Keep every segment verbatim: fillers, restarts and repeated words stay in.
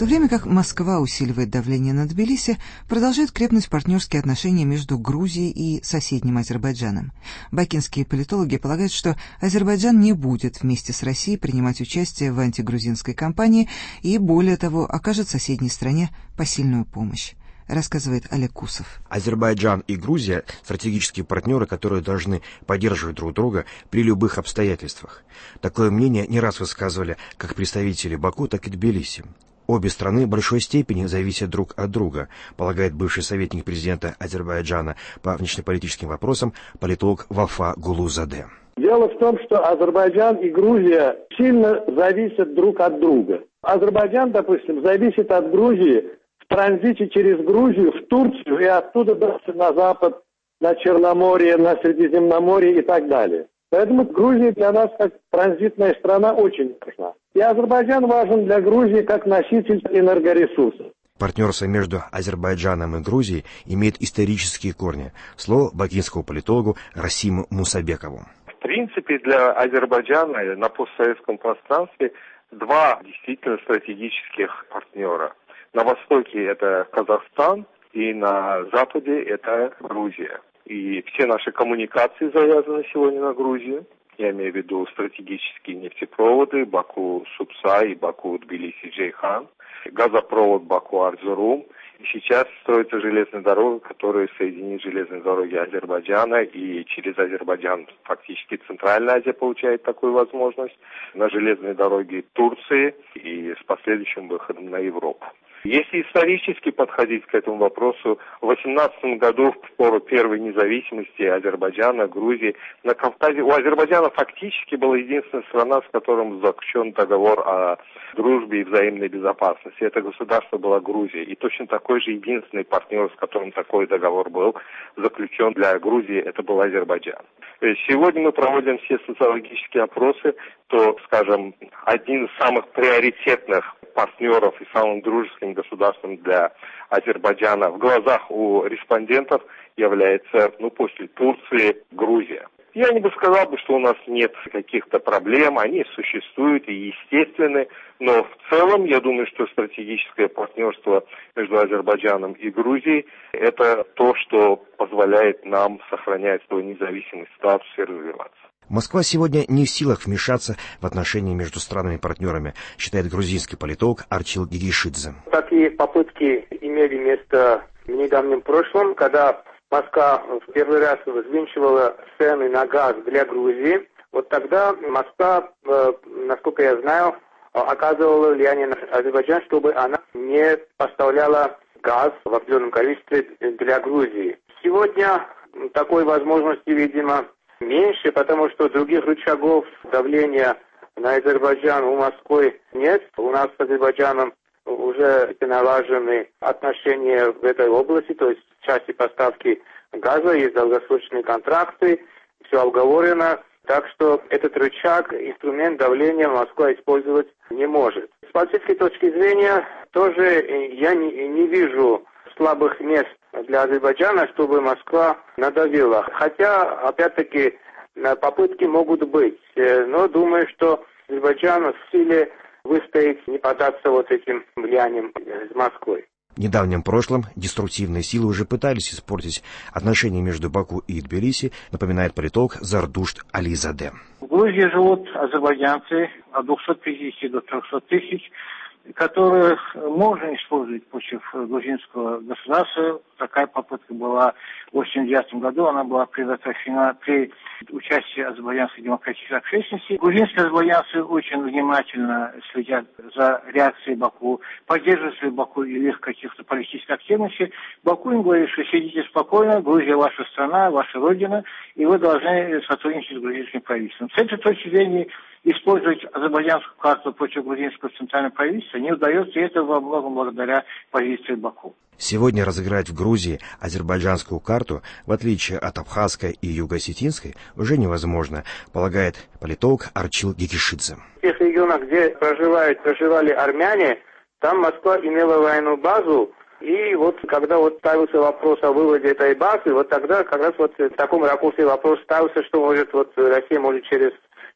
то время как Москва усиливает давление на Тбилиси, продолжают крепнуть партнерские отношения между Грузией и соседним Азербайджаном. Бакинские политологи полагают, что Азербайджан не будет вместе с Россией принимать участие в антигрузинской кампании и, более того, окажет соседней стране посильную помощь, рассказывает Олег Кусов. Азербайджан и Грузия – стратегические партнеры, которые должны поддерживать друг друга при любых обстоятельствах. Такое мнение не раз высказывали как представители Баку, так и Тбилиси. Обе страны в большой степени зависят друг от друга, полагает бывший советник президента Азербайджана по внешнеполитическим вопросам политолог Вафа Гулузаде. Дело в том, что Азербайджан и Грузия сильно зависят друг от друга. Азербайджан, допустим, зависит от Грузии в транзите через Грузию в Турцию и оттуда дальше на запад, на Черноморье, на Средиземноморье и так далее. Поэтому Грузия для нас как транзитная страна очень важна. И Азербайджан важен для Грузии как носитель энергоресурсов. Партнерство между Азербайджаном и Грузией имеет исторические корни. Слово бакинскому политологу Расиму Мусабекову. В принципе, для Азербайджана на постсоветском пространстве два действительно стратегических партнера. На востоке это Казахстан, и на западе это Грузия. И все наши коммуникации завязаны сегодня на Грузию. Я имею в виду стратегические нефтепроводы Баку-Супса и Баку-Тбилиси-Джейхан, газопровод Баку-Арзурум. И сейчас строится железная дорога, которая соединит железные дороги Азербайджана, и через Азербайджан фактически Центральная Азия получает такую возможность, на железные дороги Турции и с последующим выходом на Европу. Если исторически подходить к этому вопросу, в восемнадцатом году, в пору первой независимости Азербайджана, Грузии, на Кавказе у Азербайджана фактически была единственная страна, с которым заключен договор о дружбе и взаимной безопасности. Это государство была Грузия. И точно такой же единственный партнер, с которым такой договор был заключен для Грузии, это был Азербайджан. Сегодня мы проводим все социологические опросы, то, скажем, один из самых приоритетных партнеров и самым дружеским государством для Азербайджана в глазах у респондентов является, ну, после Турции, Грузия. Я не бы сказал, бы, что у нас нет каких-то проблем, они существуют и естественны, но в целом я думаю, что стратегическое партнерство между Азербайджаном и Грузией – это то, что позволяет нам сохранять свой независимый статус и развиваться. Москва сегодня не в силах вмешаться в отношения между странами-партнерами, считает грузинский политолог Арчил Гигишидзе. Такие попытки имели место в недавнем прошлом, когда Москва в первый раз взвинчивала цены на газ для Грузии. Вот тогда Москва, насколько я знаю, оказывала влияние на Азербайджан, чтобы она не поставляла газ в определенном количестве для Грузии. Сегодня такой возможности, видимо, меньше, потому что других рычагов давления на Азербайджан у Москвы нет. У нас с Азербайджаном уже налажены отношения в этой области, то есть в части поставки газа, есть долгосрочные контракты, все обговорено. Так что этот рычаг, инструмент давления Москва использовать не может. С политической точки зрения тоже я не, не вижу слабых мест для Азербайджана, чтобы Москва надавила. Хотя, опять-таки, попытки могут быть. Но думаю, что Азербайджан в силе выстоять, не поддаться вот этим влиянием с Москвой. В недавнем прошлом деструктивные силы уже пытались испортить отношения между Баку и Тбилиси, напоминает политолог Зардушт Ализаде. В Грузии живут азербайджанцы от двухсот пятидесяти до трехсот тысяч, которых можно использовать против грузинского государства. Такая попытка была в восемьдесят девятом году, она была предотвращена при участии азербайджанской демократической общественности. Грузинские азербайджанцы очень внимательно следят за реакцией Баку, поддерживают ли Баку или их каких-то политических активностей. Баку им говорит, что сидите спокойно, Грузия ваша страна, ваша родина, и вы должны сотрудничать с грузинским правительством. С этой точки зрения использовать азербайджанскую карту против грузинского центрального правительства не удается, и это во многом благодаря позиции Баку. Сегодня разыграть в Грузии азербайджанскую карту, в отличие от абхазской и юго-осетинской, уже невозможно, полагает политолог Арчил Гигишидзе. В тех регионах, где проживают, проживали армяне, там Москва имела военную базу, и вот когда вот ставился вопрос о выводе этой базы, вот тогда как раз вот в таком ракурсе вопрос ставился, что может вот Россия может через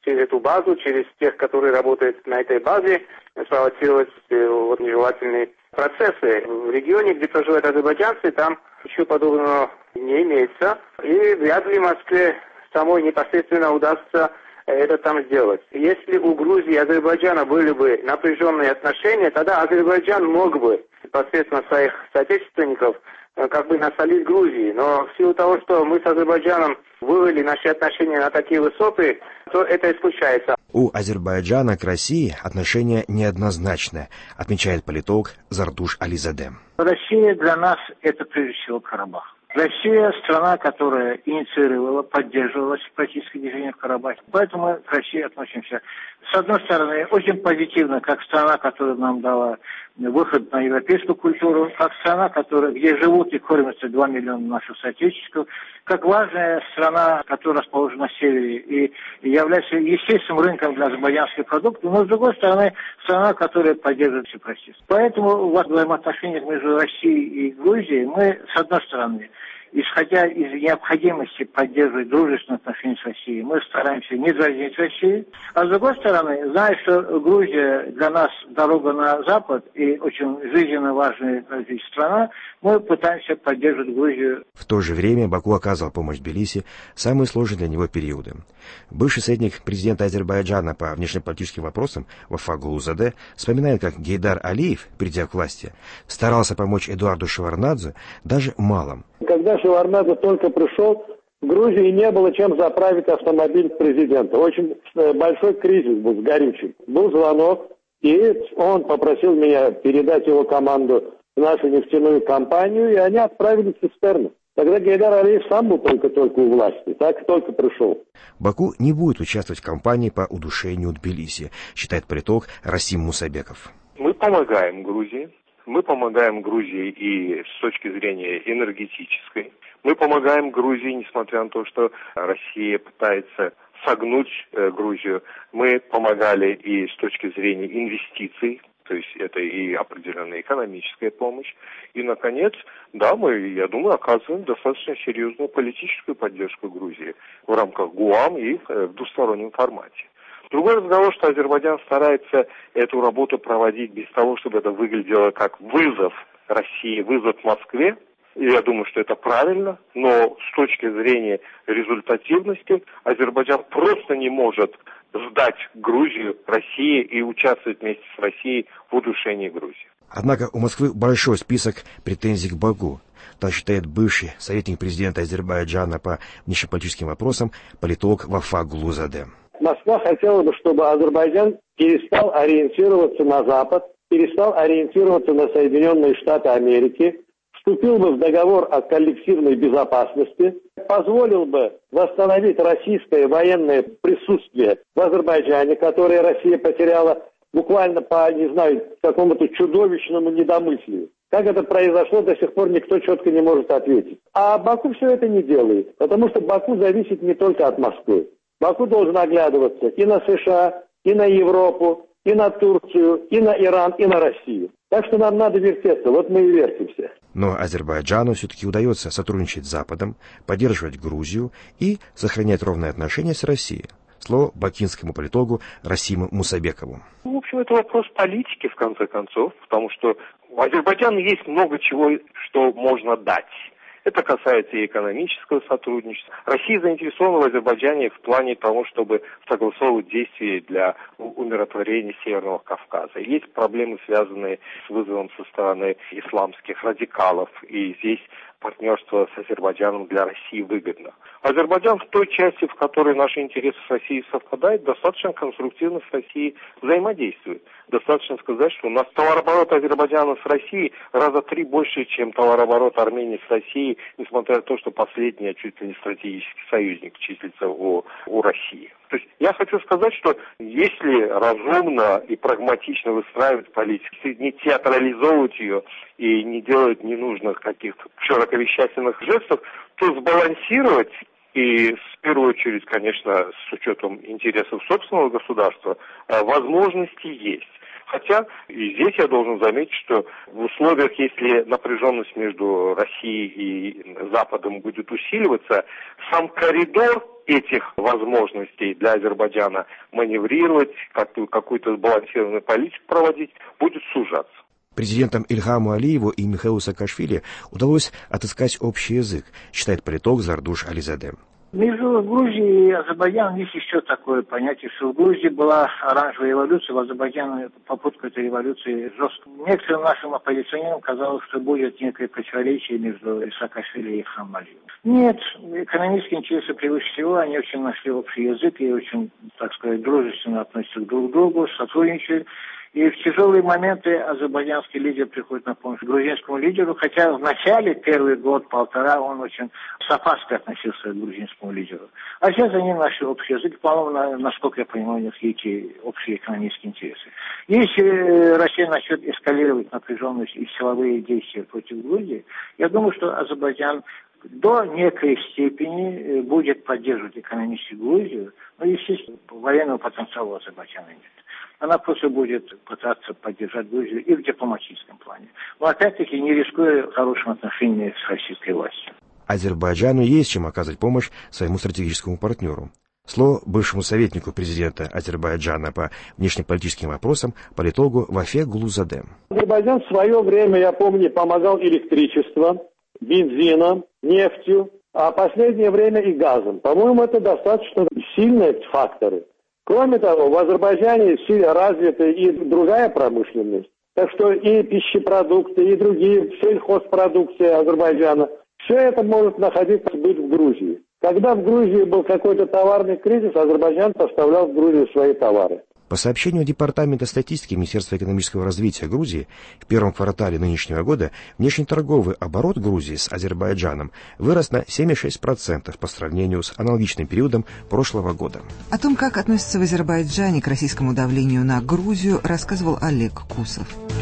через эту базу, через тех, которые работают на этой базе, спровоцировать вот, нежелательные процессы. В регионе, где проживают азербайджанцы, там ничего подобного не имеется. И вряд ли Москве самой непосредственно удастся это там сделать. Если у Грузии и Азербайджана были бы напряженные отношения, тогда Азербайджан мог бы посредством своих соотечественников как бы насолить Грузии. Но в силу того, что мы с Азербайджаном вывели наши отношения на такие высоты, то это исключается. У Азербайджана к России отношение неоднозначное, отмечает политолог Зардуш Ализаде. Россия для нас это прежде всего Карабах. Россия – страна, которая инициировала, поддерживала сепаратистское движение в Карабахе. Поэтому мы к России относимся, с одной стороны, очень позитивно, как страна, которая нам дала выход на европейскую культуру, как страна, которая, где живут и кормятся два миллиона наших соотечественников, как важная страна, которая расположена на севере и является естественным рынком для азербайджанских продуктов, но, с другой стороны, страна, которая поддерживает сепаратистов. Поэтому в взаимоотношениях между Россией и Грузией мы, с одной стороны, исходя из необходимости поддерживать дружественные отношения с Россией, мы стараемся не дразнить Россию. А с другой стороны, зная, что Грузия для нас дорога на Запад и очень жизненно важная страна, мы пытаемся поддерживать Грузию. В то же время Баку оказывал помощь Тбилиси в самые сложные для него периоды. Бывший советник президента Азербайджана по внешнеполитическим вопросам Вафа Гулузаде вспоминает, как Гейдар Алиев, придя к власти, старался помочь Эдуарду Шеварднадзе даже малым. Когда Шеварднадзе только пришел, в Грузии не было чем заправить автомобиль президента. Очень большой кризис был, горючий. Был звонок, и он попросил меня передать его команду в нашу нефтяную компанию, и они отправили цистерну. Тогда Гейдар Алиев сам был только-только у власти, так только пришел. Баку не будет участвовать в кампании по удушению Тбилиси, считает политолог Расим Мусабеков. Мы помогаем Грузии. Мы помогаем Грузии и с точки зрения энергетической. Мы помогаем Грузии, несмотря на то, что Россия пытается согнуть э, Грузию. Мы помогали и с точки зрения инвестиций, то есть это и определенная экономическая помощь. И, наконец, да, мы, я думаю, оказываем достаточно серьезную политическую поддержку Грузии в рамках ГУАМ и э, в двустороннем формате. Другой разговор, что Азербайджан старается эту работу проводить без того, чтобы это выглядело как вызов России, вызов Москве. И я думаю, что это правильно, но с точки зрения результативности Азербайджан просто не может сдать Грузию России и участвовать вместе с Россией в удушении Грузии. Однако у Москвы большой список претензий к Баку. Так считает бывший советник президента Азербайджана по внешнеполитическим вопросам политолог Вафа Гулузаде. Москва хотела бы, чтобы Азербайджан перестал ориентироваться на Запад, перестал ориентироваться на Соединенные Штаты Америки, вступил бы в договор о коллективной безопасности, позволил бы восстановить российское военное присутствие в Азербайджане, которое Россия потеряла буквально по, не знаю, какому-то чудовищному недомыслию. Как это произошло, до сих пор никто четко не может ответить. А Баку все это не делает, потому что Баку зависит не только от Москвы. Баку должен оглядываться и на США, и на Европу, и на Турцию, и на Иран, и на Россию. Так что нам надо вертеться, вот мы и вертимся. Но Азербайджану все-таки удается сотрудничать с Западом, поддерживать Грузию и сохранять ровные отношения с Россией. Слово бакинскому политологу Расиму Мусабекову. В общем, это вопрос политики, в конце концов, потому что у Азербайджана есть много чего, что можно дать. Это касается и экономического сотрудничества. Россия заинтересована в Азербайджане в плане того, чтобы согласовывать действия для умиротворения Северного Кавказа. Есть проблемы, связанные с вызовом со стороны исламских радикалов, и здесь партнерство с Азербайджаном для России выгодно. Азербайджан в той части, в которой наши интересы с Россией совпадают, достаточно конструктивно с Россией взаимодействует. Достаточно сказать, что у нас товарооборот Азербайджана с Россией раза три больше, чем товарооборот Армении с Россией, несмотря на то, что последняя чуть ли не стратегический союзник числится у, у России. То есть я хочу сказать, что если разумно и прагматично выстраивать политику, не театрализовывать ее и не делать ненужных каких-то широковещательных жестов, то сбалансировать И в первую очередь, конечно, с учетом интересов собственного государства, возможности есть. Хотя и здесь я должен заметить, что в условиях, если напряженность между Россией и Западом будет усиливаться, сам коридор этих возможностей для Азербайджана маневрировать, какую-то сбалансированную политику проводить, будет сужаться. Президентам Ильхаму Алиеву и Михаилу Саакашвили удалось отыскать общий язык, считает политолог Зардуш Ализаде. Между Грузией и Азербайджаном есть еще такое понятие, что в Грузии была оранжевая революция, в Азербайджане попытка этой революции жесткая. Некоторым нашим оппозиционерам казалось, что будет некое противоречие между Саакашвили и Ильхамом Алиевым. Нет, экономические интересы превыше всего, они очень нашли общий язык и очень, так сказать, дружественно относятся друг к другу, сотрудничают. И в тяжелые моменты азербайджанский лидер приходит на помощь грузинскому лидеру, хотя в начале, первый год-полтора, он очень с опаской относился к грузинскому лидеру. А сейчас они нашли общий язык, по-моему, насколько я понимаю, у них есть общие экономические интересы. Если Россия начнет эскалировать напряженность и силовые действия против Грузии, я думаю, что Азербайджан до некой степени будет поддерживать экономическую Грузию, но, естественно, военного потенциала у Азербайджана нет. Она просто будет пытаться поддержать Грузию и в дипломатическом плане. Но опять-таки не рискуя хорошим отношением с российской властью. Азербайджану есть чем оказать помощь своему стратегическому партнеру. Слово бывшему советнику президента Азербайджана по внешнеполитическим вопросам, политологу Вафе Гулузаде. Азербайджан в свое время, я помню, помогал электричеством, бензином, нефтью, а в последнее время и газом. По-моему, это достаточно сильные факторы. Кроме того, в Азербайджане развита и другая промышленность. Так что и пищепродукты, и другие сельхозпродукции Азербайджана, все это может находиться быть в Грузии. Когда в Грузии был какой-то товарный кризис, Азербайджан поставлял в Грузию свои товары. По сообщению Департамента статистики Министерства экономического развития Грузии, в первом квартале нынешнего года внешнеторговый оборот Грузии с Азербайджаном вырос на семь целых шесть десятых процента по сравнению с аналогичным периодом прошлого года. О том, как относятся в Азербайджане к российскому давлению на Грузию, рассказывал Олег Кусов.